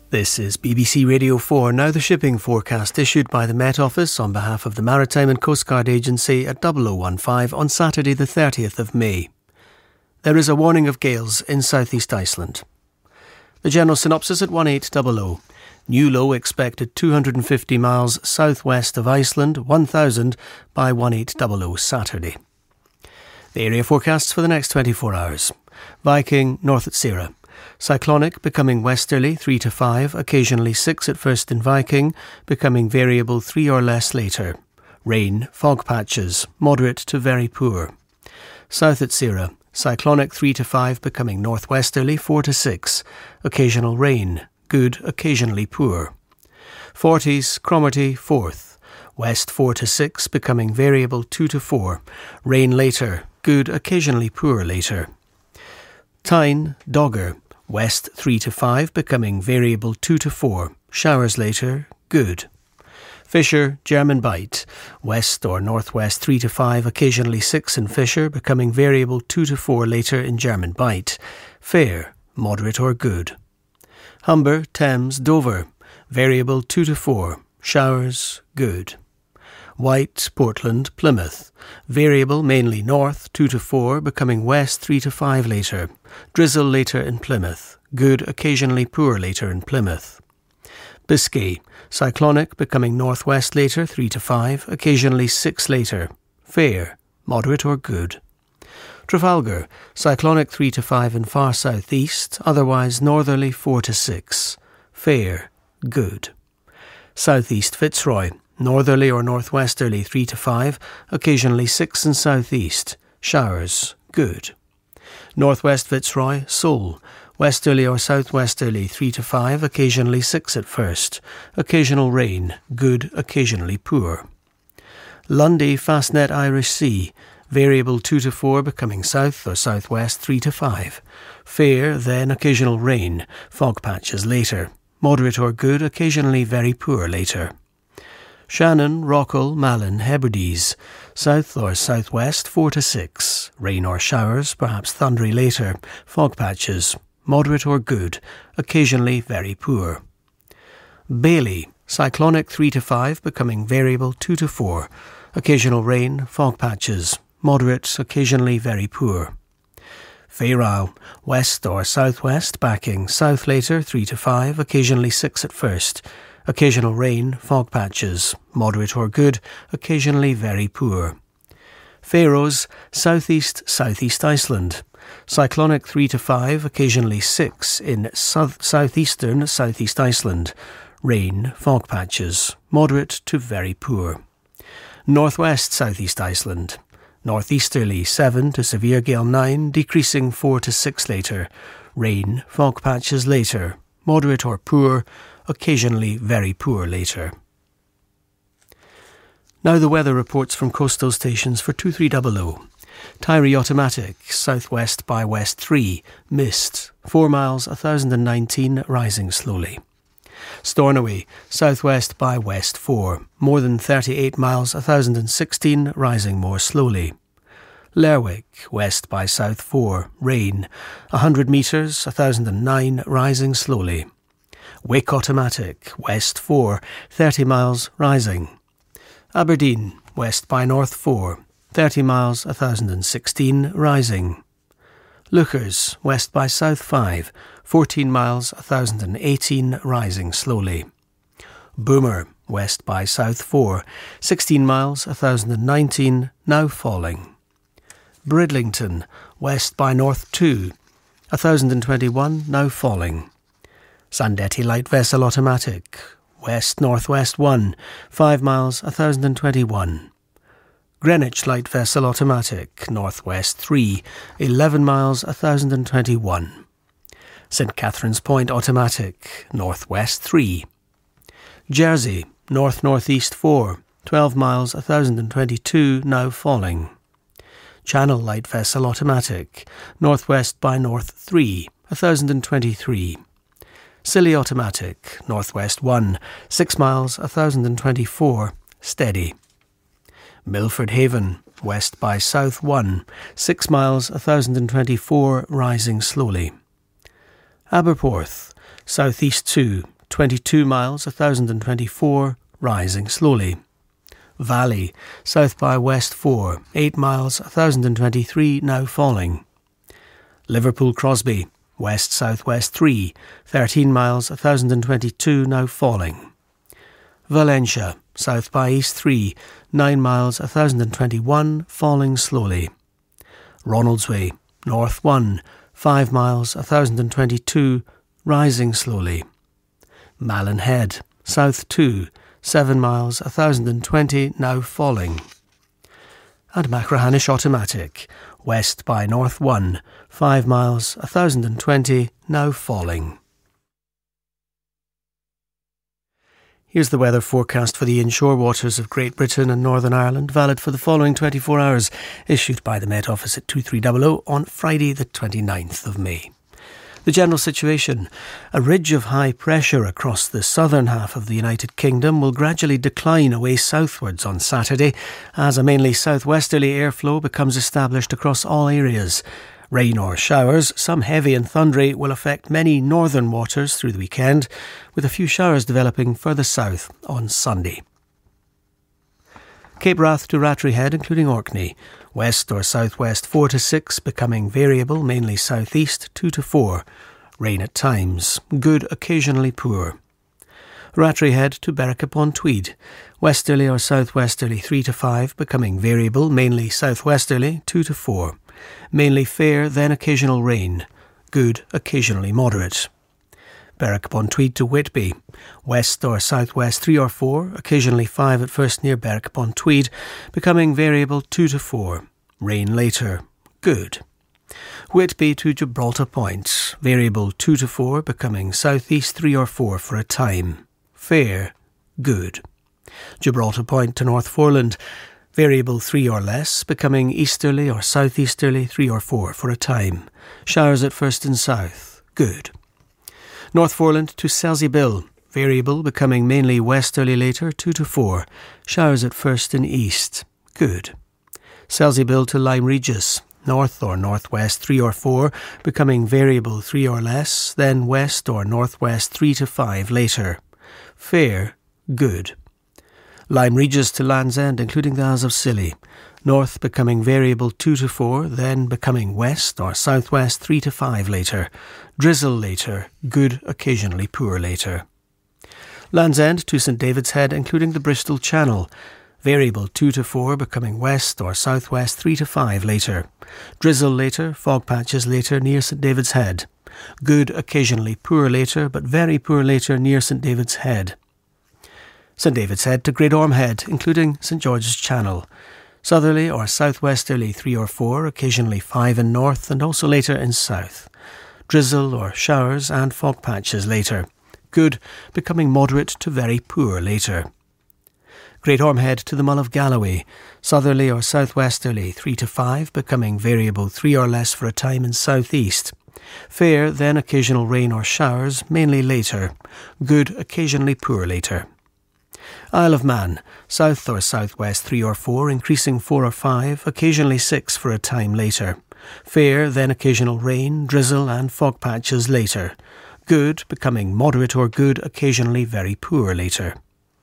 This is BBC Radio 4, now the shipping forecast issued by the Met Office on behalf of the Maritime and Coast Guard Agency at 0015 on Saturday the 30th of May. There is a warning of gales in southeast Iceland. The general synopsis at 1800. New low expected 250 miles southwest of Iceland, 1000 by 1800 Saturday. The area forecasts for the next 24 hours. Viking, north at Sierra. Cyclonic, becoming westerly 3 to 5, occasionally 6 at first in Viking, becoming variable 3 or less later. Rain, fog patches, moderate to very poor. South at Sierra. Cyclonic 3 to 5, becoming northwesterly 4 to 6, occasional rain, good, occasionally poor. Forties, Cromarty 4th. West 4 to 6, becoming variable 2 to 4, rain later, good, occasionally poor later. Tyne, Dogger. West 3 to 5, becoming variable 2 to 4, showers later, good. Fisher, German Bight. West or northwest 3 to 5, occasionally 6 in Fisher, becoming variable 2 to 4 later in German Bight. Fair, moderate or good. Humber, Thames, Dover. Variable 2 to 4, showers, good. White, Portland, Plymouth. Variable mainly north 2 to 4, becoming west 3 to 5 later. Drizzle later in Plymouth. Good, occasionally poor later in Plymouth. Biscay. Cyclonic, becoming northwest later 3 to 5, occasionally 6 later. Fair, moderate or good. Trafalgar. Cyclonic 3 to 5 in far southeast, otherwise northerly 4 to 6. Fair, good. Southeast Fitzroy. Northerly or northwesterly 3 to 5, occasionally 6 in southeast. Showers, good. Northwest Fitzroy, Seoul. Westerly or southwesterly 3 to 5, occasionally 6 at first. Occasional rain, good, occasionally poor. Lundy, Fastnet, Irish Sea. Variable 2 to 4, becoming south or southwest 3 to 5. Fair, then occasional rain, fog patches later. Moderate or good, occasionally very poor later. Shannon, Rockall, Malin, Hebrides. South or southwest 4 to 6. Rain or showers, perhaps thundery later. Fog patches. Moderate or good. Occasionally very poor. Bailey. Cyclonic 3 to 5, becoming variable 2 to 4. Occasional rain. Fog patches. Moderate, occasionally very poor. Fayral. West or southwest, backing south later 3 to 5. Occasionally 6 at first. Occasional rain, fog patches, moderate or good, occasionally very poor. Faroes, southeast Iceland. Cyclonic 3 to 5, occasionally 6 in southeastern Southeast Iceland. Rain, fog patches, moderate to very poor. Northwest Southeast Iceland. Northeasterly 7 to severe gale 9, decreasing 4 to 6 later. Rain, fog patches later, moderate or poor, occasionally very poor later. Now the weather reports from coastal stations for 2300. Tyree automatic, southwest by west 3, mist, 4 miles 1019, rising slowly. Stornoway, southwest by west 4, more than 38 miles 1016, rising more slowly. Lerwick, west by south 4, rain, 100 metres 1009, rising slowly. Wick automatic, west 4, 30 miles, rising. Aberdeen, west by north 4, 30 miles 1016, rising. Lookers, west by south 5, 14 miles 1018, rising slowly. Boomer, west by south 4, 16 miles 1019, now falling. Bridlington, west by north 2, 1021, now falling. Sandetti light vessel automatic, west-northwest 1, 5 miles 1021. Greenwich light vessel automatic, northwest 3, 11 miles 1021. St Catherine's Point automatic, northwest 3. Jersey, north-northeast 4, 12 miles 1022, now falling. Channel light vessel automatic, northwest by north 3, 1023. Scilly automatic, northwest 1, 6 miles 1024, steady. Milford Haven, west by south 1, 6 miles 1024, rising slowly. Aberporth, southeast 2, 22 miles 1024, rising slowly. Valley, south by west 4, 8 miles 1023, now falling. Liverpool Crosby, west-southwest 3, 13 miles 1022, now falling. Valencia, south by east 3, 9 miles 1021, falling slowly. Ronaldsway, north 1, 5 miles 1022, rising slowly. Malin Head, south 2, 7 miles 1020, now falling. And Machrihanish Automatic, west by north 1, 5 miles 1020, now falling. Here's the weather forecast for the inshore waters of Great Britain and Northern Ireland, valid for the following 24 hours, issued by the Met Office at 2300 on Friday the 29th of May. The general situation: a ridge of high pressure across the southern half of the United Kingdom will gradually decline away southwards on Saturday as a mainly southwesterly airflow becomes established across all areas. Rain or showers, some heavy and thundery, will affect many northern waters through the weekend, with a few showers developing further south on Sunday. Cape Wrath to Rattray Head, including Orkney, west or southwest 4 to 6, becoming variable, mainly southeast 2 to 4. Rain at times, good, occasionally poor. Rattray Head to Berwick-upon-Tweed, westerly or southwesterly 3 to 5, becoming variable, mainly southwesterly 2 to 4. Mainly fair, then occasional rain. Good, occasionally moderate. Berwick-upon-Tweed to Whitby, west or southwest 3 or 4, occasionally 5 at first near Berwick-upon-Tweed, becoming variable 2 to 4. Rain later. Good. Whitby to Gibraltar Point, variable 2 to 4, becoming southeast 3 or 4 for a time. Fair. Good. Gibraltar Point to North Foreland, variable 3 or less, becoming easterly or southeasterly 3 or 4 for a time. Showers at first in south. Good. North Foreland to Selsey Bill, variable, becoming mainly westerly later 2 to 4. Showers at first in east. Good. Selsey Bill to Lyme Regis, north or northwest 3 or 4, becoming variable 3 or less, then west or northwest 3 to 5 later. Fair. Good. Lyme Regis to Land's End, including the Isles of Scilly, north becoming variable 2 to 4, then becoming west or southwest 3 to 5 later. Drizzle later, good, occasionally poor later. Land's End to St David's Head, including the Bristol Channel, variable 2 to 4, becoming west or southwest 3 to 5 later. Drizzle later, fog patches later near St David's Head. Good, occasionally poor later, but very poor later near St David's Head. St David's Head to Great Orme Head, including St George's Channel. Southerly or southwesterly 3 or 4, occasionally 5 in north and also later in south. Drizzle or showers and fog patches later. Good, becoming moderate to very poor later. Great Orme Head to the Mull of Galloway, southerly or southwesterly 3 to 5, becoming variable 3 or less for a time in southeast. Fair, then occasional rain or showers, mainly later. Good, occasionally poor later. Isle of Man, south or southwest 3 or 4, increasing 4 or 5, occasionally 6 for a time later. Fair, then occasional rain, drizzle and fog patches later. Good, becoming moderate or good, occasionally very poor later.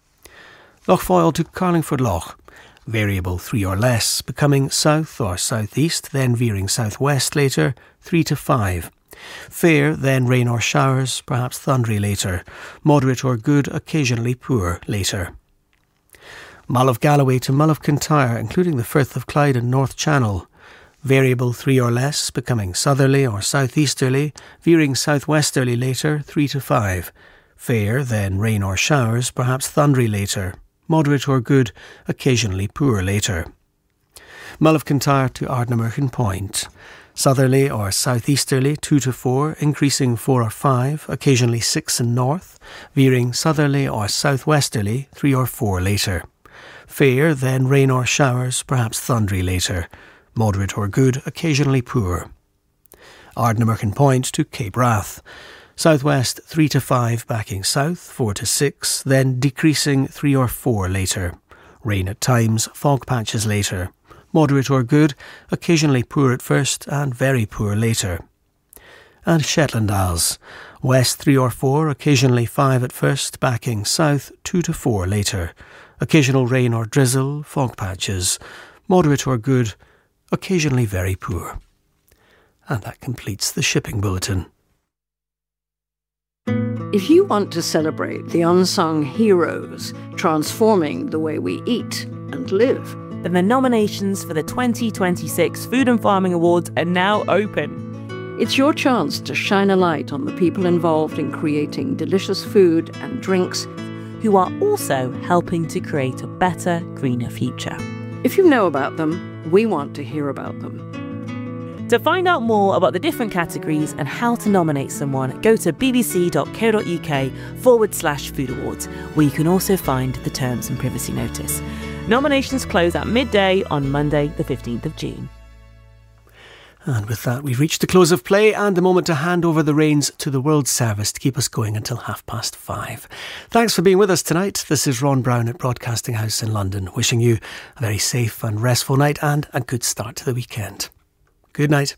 Loch Foyle to Carlingford Loch, variable 3 or less, becoming south or southeast, then veering southwest later, 3 to 5. Fair, then rain or showers, perhaps thundery later. Moderate or good, occasionally poor later. Mull of Galloway to Mull of Kintyre, including the Firth of Clyde and North Channel. Variable 3 or less, becoming southerly or southeasterly, veering southwesterly later, 3 to 5. Fair, then rain or showers, perhaps thundery later. Moderate or good, occasionally poor later. Mull of Kintyre to Ardnamurchan Point. Southerly or southeasterly 2 to 4, increasing 4 or 5, occasionally 6 in north, veering southerly or southwesterly 3 or 4 later. Fair, then rain or showers, perhaps thundery later. Moderate or good, occasionally poor. Ardnamurchan Point to Cape Wrath. Southwest 3 to 5, backing south 4 to 6, then decreasing 3 or 4 later. Rain at times, fog patches later. Moderate or good, occasionally poor at first and very poor later. and Shetland Isles. West 3 or 4, occasionally 5 at first, backing south 2 to 4 later. Occasional rain or drizzle, fog patches. Moderate or good, occasionally very poor. And that completes the shipping bulletin. If you want to celebrate the unsung heroes transforming the way we eat and live, then the nominations for the 2026 Food and Farming Awards are now open. It's your chance to shine a light on the people involved in creating delicious food and drinks, who are also helping to create a better, greener future. If you know about them, we want to hear about them. To find out more about the different categories and how to nominate someone, go to bbc.co.uk/food awards, where you can also find the terms and privacy notice. Nominations close at midday on Monday, the 15th of June. And with that, we've reached the close of play and the moment to hand over the reins to the World Service to keep us going until 5:30. Thanks for being with us tonight. This is Ron Brown at Broadcasting House in London, wishing you a very safe and restful night and a good start to the weekend. Good night.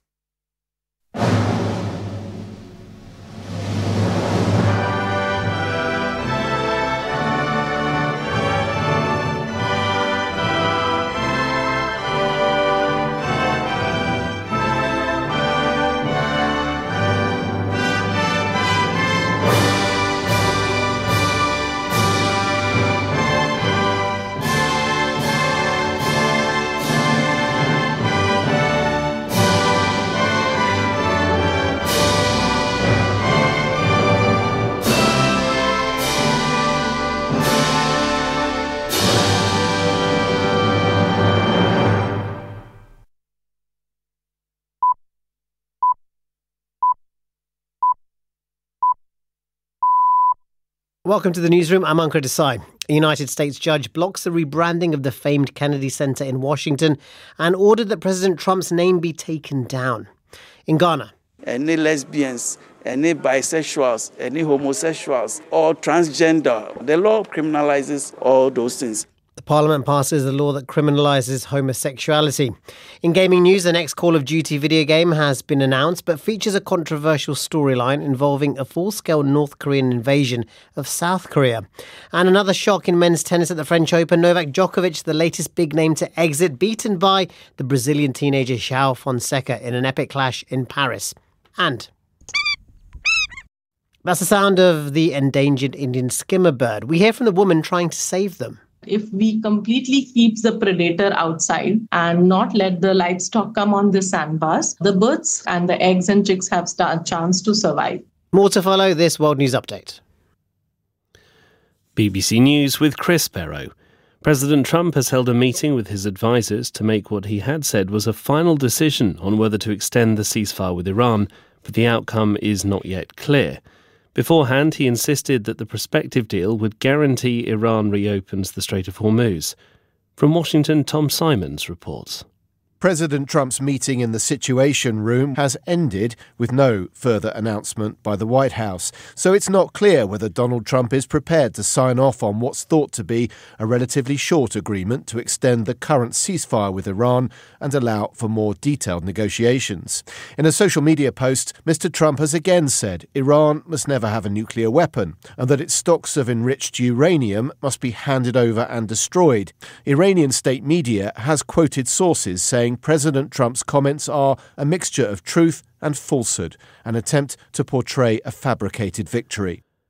Welcome to the newsroom. I'm Ankur Desai. A United States judge blocks the rebranding of the famed Kennedy Center in Washington and ordered that President Trump's name be taken down. In Ghana, any lesbians, any bisexuals, any homosexuals, or transgender, the law criminalizes all those things. the Parliament passes a law that criminalises homosexuality. In gaming news, the next Call of Duty video game has been announced, but features a controversial storyline involving a full-scale North Korean invasion of South Korea. And another shock in men's tennis at the French Open. Novak Djokovic, the latest big name to exit, beaten by the Brazilian teenager João Fonseca in an epic clash in Paris. And that's the sound of the endangered Indian skimmer bird. We hear from the woman trying to save them. If we completely keep the predator outside and not let the livestock come on the sandbars, the birds and the eggs and chicks have a chance to survive. More to follow this World News Update. BBC News with Chris Barrow. President Trump has held a meeting with his advisers to make what he had said was a final decision on whether to extend the ceasefire with Iran, but the outcome is not yet clear. Beforehand, he insisted that the prospective deal would guarantee Iran reopens the Strait of Hormuz. From Washington, Tom Simons reports. President Trump's meeting in the Situation Room has ended with no further announcement by the White House. So it's not clear whether Donald Trump is prepared to sign off on what's thought to be a relatively short agreement to extend the current ceasefire with Iran and allow for more detailed negotiations. In a social media post, Mr. Trump has again said Iran must never have a nuclear weapon and that its stocks of enriched uranium must be handed over and destroyed. Iranian state media has quoted sources saying President Trump's comments are a mixture of truth and falsehood, an attempt to portray a fabricated victory.